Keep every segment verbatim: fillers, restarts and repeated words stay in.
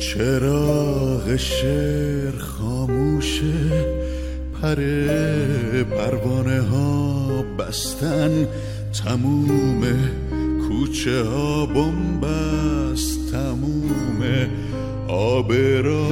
چراغ شعر خاموشه، پر پروانه ها بستن، تمومه کوچه ها بنبست، تمومه آب را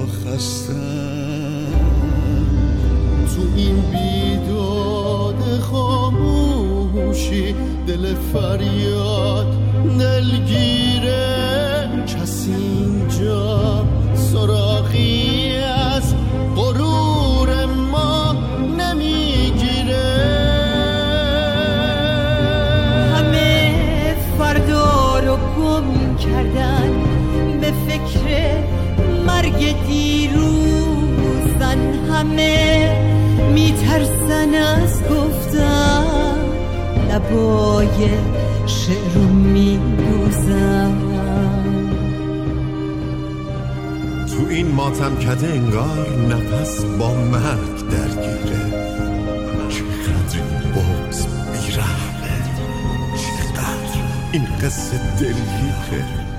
خستن. تو این بیداد خاموشی دل فریاد دلگیره، کسی اینجا سراغی از غرور ما نمیگیره. همه فردا رو گم کردن، به فکر مرگ دیروزن، همه میترسن از گفتن، لبای شعر رو میدوزن. تو این ماتم کده انگار نفس با مرگ درگیره. چقدر این بغض بیرحمه، چقدر این قصه دلگیره.